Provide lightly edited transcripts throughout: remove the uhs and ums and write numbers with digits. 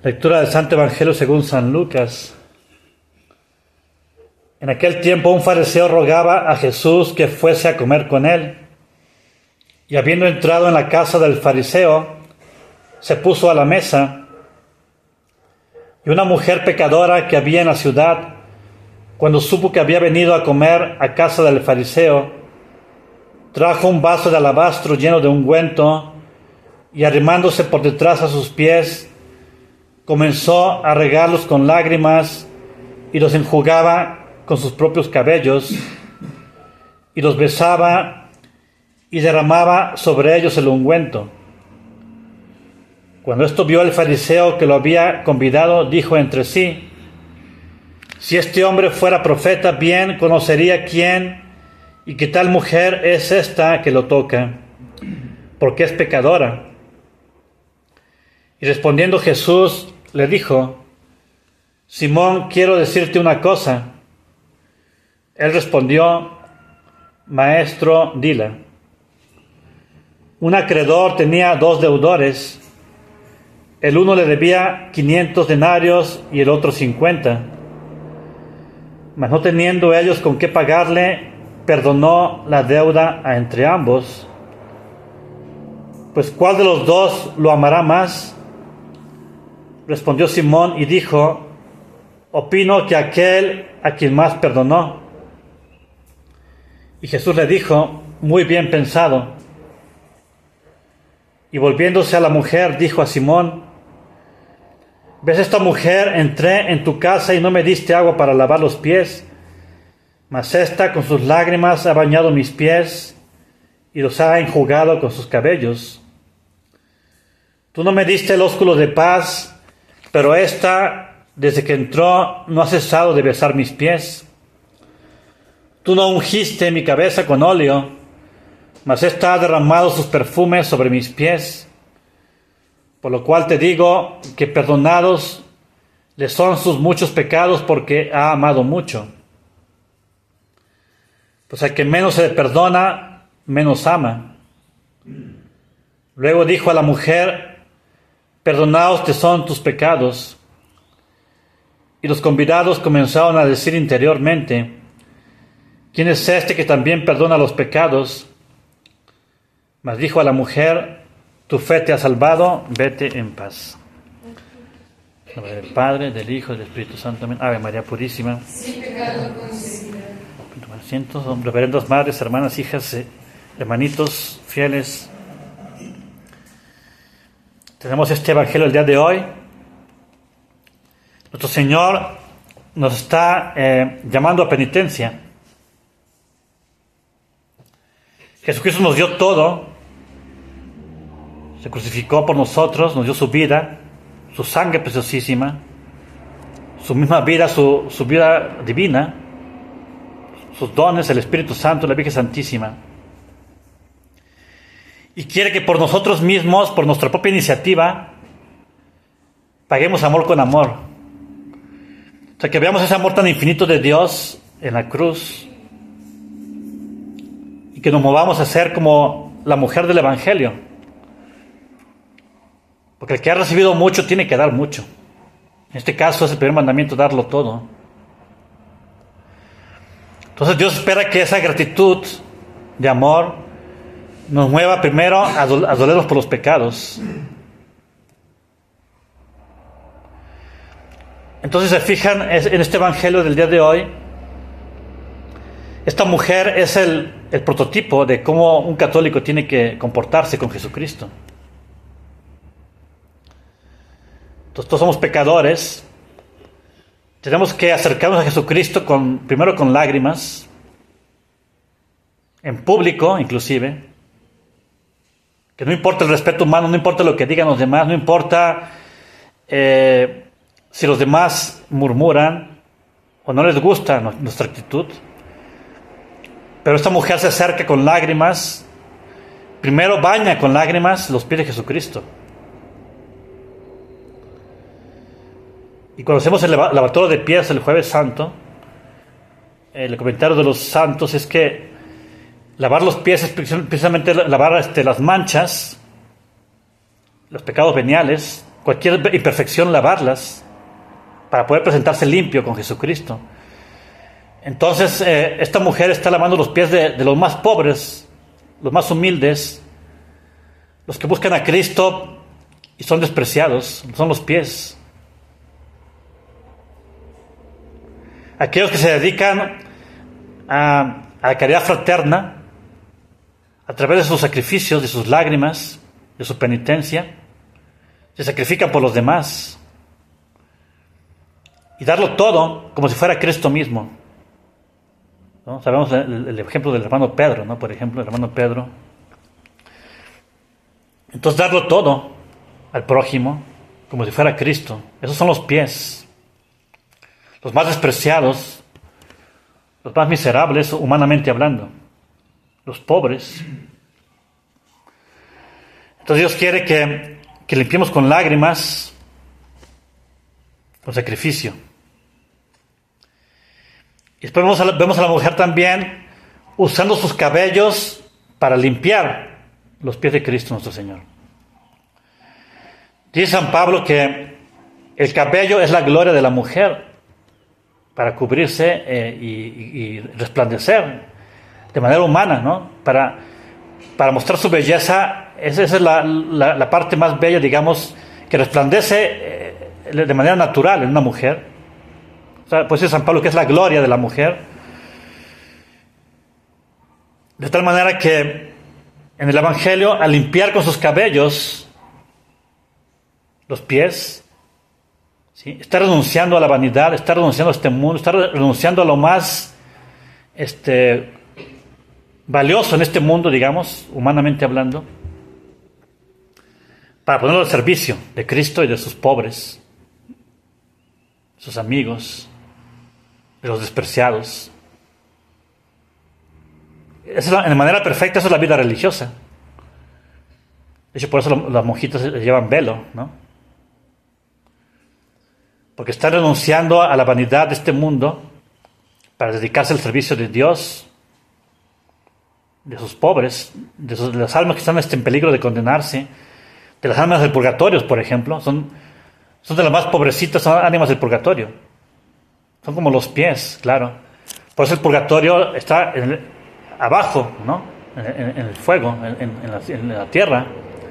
Lectura del Santo Evangelio según San Lucas. En aquel tiempo un fariseo rogaba a Jesús que fuese a comer con él. Y habiendo entrado en la casa del fariseo, se puso a la mesa. Y una mujer pecadora que había en la ciudad, cuando supo que había venido a comer a casa del fariseo, trajo un vaso de alabastro lleno de ungüento y arrimándose por detrás a sus pies, comenzó a regarlos con lágrimas y los enjugaba con sus propios cabellos y los besaba y derramaba sobre ellos el ungüento. Cuando esto vio el fariseo que lo había convidado, dijo entre sí: si este hombre fuera profeta, bien conocería quién y qué tal mujer es esta que lo toca, porque es pecadora. Y respondiendo Jesús le dijo: Simón, quiero decirte una cosa. Él respondió: Maestro, dila. Un acreedor tenía 2 deudores. El uno le debía 500 denarios y el otro 50. Mas no teniendo ellos con qué pagarle, perdonó la deuda a entre ambos. Pues ¿cuál de los dos lo amará más? Respondió Simón y dijo: opino que aquel a quien más perdonó. Y Jesús le dijo: muy bien pensado. Y volviéndose a la mujer, dijo a Simón: ¿ves esta mujer? Entré en tu casa y no me diste agua para lavar los pies, mas esta con sus lágrimas ha bañado mis pies y los ha enjugado con sus cabellos. Tú no me diste el ósculo de paz, pero esta, desde que entró, no ha cesado de besar mis pies. Tú no ungiste mi cabeza con óleo, mas esta ha derramado sus perfumes sobre mis pies. Por lo cual te digo que perdonados le son sus muchos pecados, porque ha amado mucho. Pues al que menos se le perdona, menos ama. Luego dijo a la mujer: perdonados te son tus pecados. Y los convidados comenzaron a decir interiormente: ¿quién es este que también perdona los pecados? Mas dijo a la mujer: tu fe te ha salvado, vete en paz. En nombre del Padre, del Hijo y del Espíritu Santo. Amén. Ave María Purísima. Sin pecado concebida. Asientos, reverendas madres, hermanas, hijas, hermanitos fieles. Tenemos este Evangelio el día de hoy. Nuestro Señor nos está llamando a penitencia. Jesucristo nos dio todo. Se crucificó por nosotros, nos dio su vida, su sangre preciosísima, su misma vida, su vida divina, sus dones, el Espíritu Santo, la Virgen Santísima. Y quiere que por nosotros mismos, por nuestra propia iniciativa, paguemos amor con amor. O sea, que veamos ese amor tan infinito de Dios en la cruz y que nos movamos a ser como la mujer del Evangelio. Porque el que ha recibido mucho tiene que dar mucho. En este caso es el primer mandamiento, darlo todo. Entonces Dios espera que esa gratitud de amor nos mueva primero a dolernos por los pecados. Entonces se fijan en este Evangelio del día de hoy. Esta mujer es el prototipo de cómo un católico tiene que comportarse con Jesucristo. Entonces todos somos pecadores. Tenemos que acercarnos a Jesucristo primero con lágrimas, en público inclusive. Que no importa el respeto humano, no importa lo que digan los demás, no importa si los demás murmuran o no les gusta nuestra actitud. Pero esta mujer se acerca con lágrimas, primero baña con lágrimas los pies de Jesucristo. Y cuando hacemos el lavatorio de pies el Jueves Santo, el comentario de los santos es que lavar los pies es precisamente lavar las manchas, los pecados veniales, cualquier imperfección lavarlas para poder presentarse limpio con Jesucristo. Entonces esta mujer está lavando los pies de los más pobres, los más humildes, los que buscan a Cristo y son despreciados, son los pies. Aquellos que se dedican a la caridad fraterna a través de sus sacrificios, de sus lágrimas, de su penitencia, se sacrifican por los demás y darlo todo como si fuera Cristo mismo, ¿no? Sabemos el ejemplo del hermano Pedro, ¿no? Por ejemplo, el hermano Pedro. Entonces darlo todo al prójimo como si fuera Cristo. Esos son los pies, los más despreciados, los más miserables humanamente hablando, los pobres. Entonces Dios quiere que limpiemos con lágrimas, con sacrificio. Y después vemos a la mujer también usando sus cabellos para limpiar los pies de Cristo nuestro Señor. Dice San Pablo que el cabello es la gloria de la mujer para cubrirse y resplandecer de manera humana, ¿no? Para mostrar su belleza. Esa es la parte más bella, digamos, que resplandece de manera natural en una mujer. O sea, pues dice San Pablo que es la gloria de la mujer. De tal manera que en el Evangelio, al limpiar con sus cabellos los pies, ¿sí?, está renunciando a la vanidad, está renunciando a este mundo, está renunciando a lo más valioso en este mundo, digamos, humanamente hablando, para ponerlo al servicio de Cristo y de sus pobres, sus amigos, de los despreciados. Esa es de manera perfecta, eso es la vida religiosa. De hecho, por eso las monjitas llevan velo, ¿no? Porque están renunciando a la vanidad de este mundo para dedicarse al servicio de Dios, de sus pobres, de las almas que están en peligro de condenarse, de las almas del purgatorio, por ejemplo. Son de las más pobrecitas, son ánimas del purgatorio. Son como los pies, claro. Por eso el purgatorio está abajo, ¿no? En el fuego, en la tierra.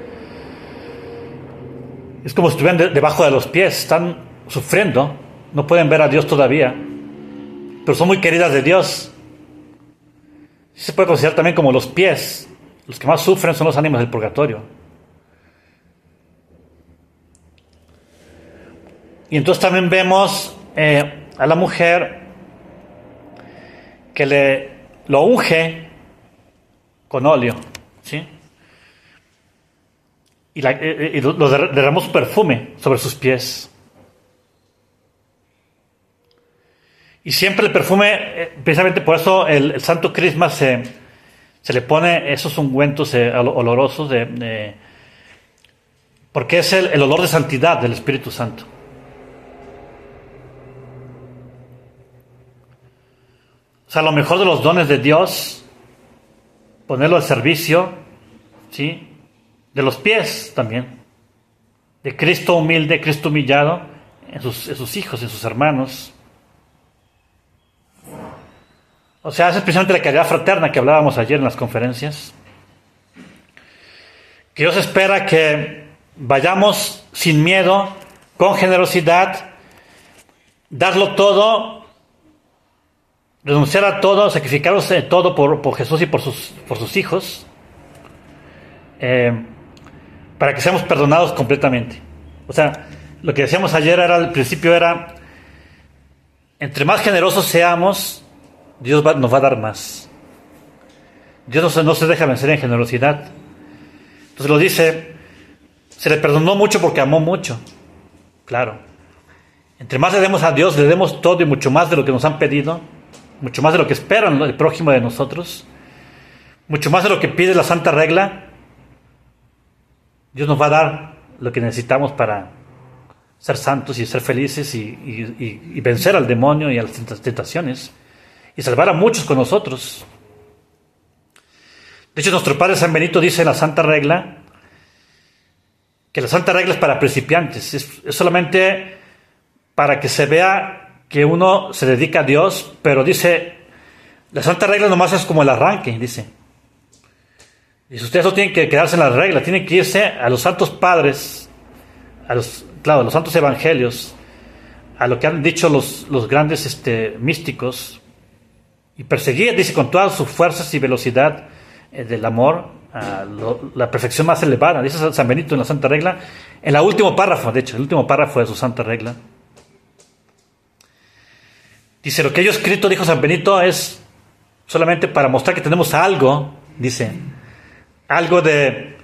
Es como si estuvieran debajo de los pies, están sufriendo, no pueden ver a Dios todavía, pero son muy queridas de Dios. Se puede considerar también como los pies. Los que más sufren son los ánimas del purgatorio. Y entonces también vemos a la mujer que lo unge con óleo, ¿sí? Y lo derramó su perfume sobre sus pies. Y siempre el perfume, precisamente por eso el Santo Crisma se le pone esos ungüentos olorosos, porque es el olor de santidad del Espíritu Santo. O sea, lo mejor de los dones de Dios, ponerlo al servicio, ¿sí?, de los pies también, de Cristo humilde, Cristo humillado, en sus hijos, en sus hermanos. O sea, esa es precisamente la caridad fraterna que hablábamos ayer en las conferencias. Que Dios espera que vayamos sin miedo, con generosidad, darlo todo, renunciar a todo, sacrificarnos todo por Jesús y por sus hijos, para que seamos perdonados completamente. O sea, lo que decíamos ayer al principio era, entre más generosos seamos, Dios nos va a dar más. Dios no se deja vencer en generosidad. Entonces lo dice, se le perdonó mucho porque amó mucho. Claro. Entre más le demos a Dios, le demos todo y mucho más de lo que nos han pedido, mucho más de lo que esperan el prójimo de nosotros, mucho más de lo que pide la Santa Regla, Dios nos va a dar lo que necesitamos para ser santos y ser felices y vencer al demonio y a las tentaciones y salvar a muchos con nosotros. De hecho, nuestro Padre San Benito dice en la Santa Regla que la santa regla es para principiantes, es solamente para que se vea que uno se dedica a Dios, pero dice, la santa regla nomás es como el arranque, dice. Y ustedes no tienen que quedarse en la regla, tienen que irse a los santos padres, a los santos evangelios, a lo que han dicho los grandes místicos, y perseguir, dice, con todas sus fuerzas y velocidad del amor, la perfección más elevada. Dice San Benito en la Santa Regla, en el último párrafo, de hecho, el último párrafo de su Santa Regla. Dice, lo que yo he escrito, dijo San Benito, es solamente para mostrar que tenemos algo, dice, algo de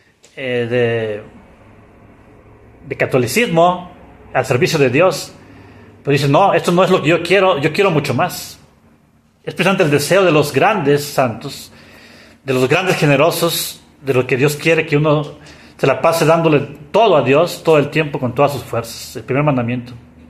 catolicismo al servicio de Dios. Pero dice, no, esto no es lo que yo quiero mucho más. Es precisamente el deseo de los grandes santos, de los grandes generosos, de lo que Dios quiere, que uno se la pase dándole todo a Dios, todo el tiempo, con todas sus fuerzas. El primer mandamiento.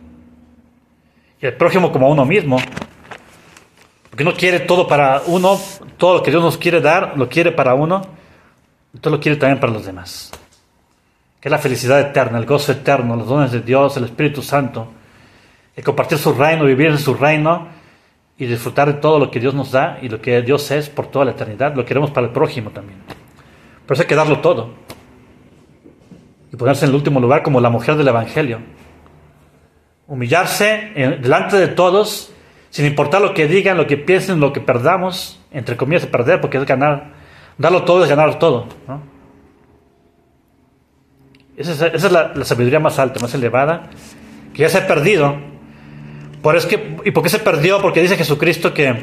Y el prójimo como a uno mismo. Porque uno quiere todo para uno, todo lo que Dios nos quiere dar, lo quiere para uno, y todo lo quiere también para los demás. Que es la felicidad eterna, el gozo eterno, los dones de Dios, el Espíritu Santo, el compartir su reino, vivir en su reino, y disfrutar de todo lo que Dios nos da y lo que Dios es por toda la eternidad. Lo queremos para el prójimo también. Por eso hay que darlo todo. Y ponerse en el último lugar como la mujer del Evangelio. Humillarse delante de todos, sin importar lo que digan, lo que piensen, lo que perdamos, entre comillas de perder, porque es ganar. Darlo todo es ganar todo, ¿no? Esa es la sabiduría más alta, más elevada, que ya se ha perdido. ¿Y por qué se perdió? Porque dice Jesucristo que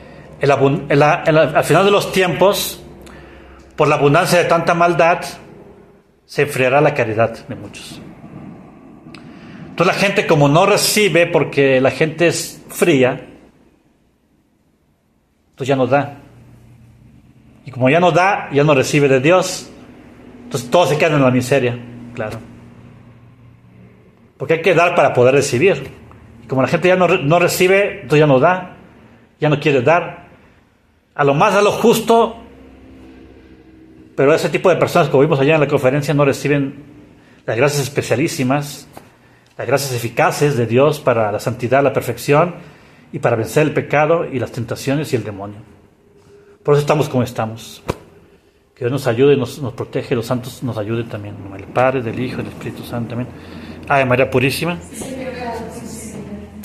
al final de los tiempos, por la abundancia de tanta maldad, se enfriará la caridad de muchos. Entonces la gente, como no recibe, porque la gente es fría, entonces ya no da. Y como ya no da, ya no recibe de Dios, entonces todos se quedan en la miseria, claro. Porque hay que dar para poder recibir. Como la gente ya no recibe, entonces ya no da, ya no quiere dar. A lo más, a lo justo, pero ese tipo de personas, como vimos allá en la conferencia, no reciben las gracias especialísimas, las gracias eficaces de Dios para la santidad, la perfección, y para vencer el pecado y las tentaciones y el demonio. Por eso estamos como estamos. Que Dios nos ayude, nos protege, los santos nos ayuden también. En el Padre, del Hijo y del Espíritu Santo también. Ave María Purísima.